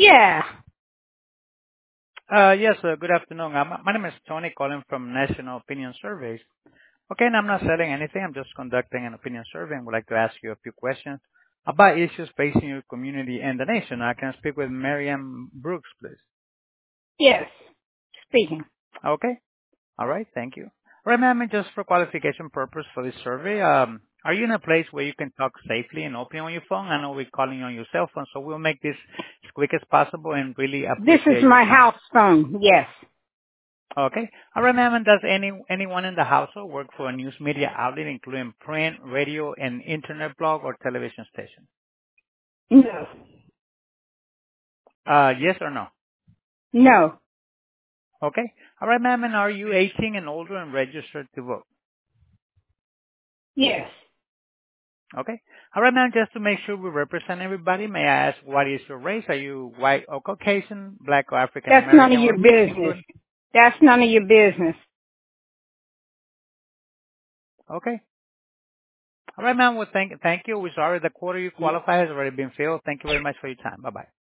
Yeah. Yes, good afternoon. My name is Tony calling from National Opinion Surveys. Okay, and I'm not selling anything. I'm just conducting an opinion survey and would like to ask you a few questions about issues facing your community and the nation. I can speak with Miriam Brooks, please. Yes. Speaking. Okay. All right. Thank you. All right, ma'am, and just for qualification purpose for this survey, are you in a place where you can talk safely and openly on your phone? I know we're calling you on your cell phone, so we'll make this as quick as possible and really This is appreciate your my time. house phone. Yes. Okay. All right, ma'am. And does anyone in the household work for a news media outlet, including print, radio, and internet blog or television station? No. Yes or no? No. Okay. All right, ma'am. And are you 18 and older and registered to vote? Yes. Okay. All right, ma'am. Just to make sure we represent everybody, may I ask what is your race? Are you white or Caucasian, black or African That's none American, of or your a mix business. between? That's none of your business. Okay. All right, ma'am. Well, thank you. We're sorry the quota you qualify has already been filled. Thank you very much for your time. Bye bye.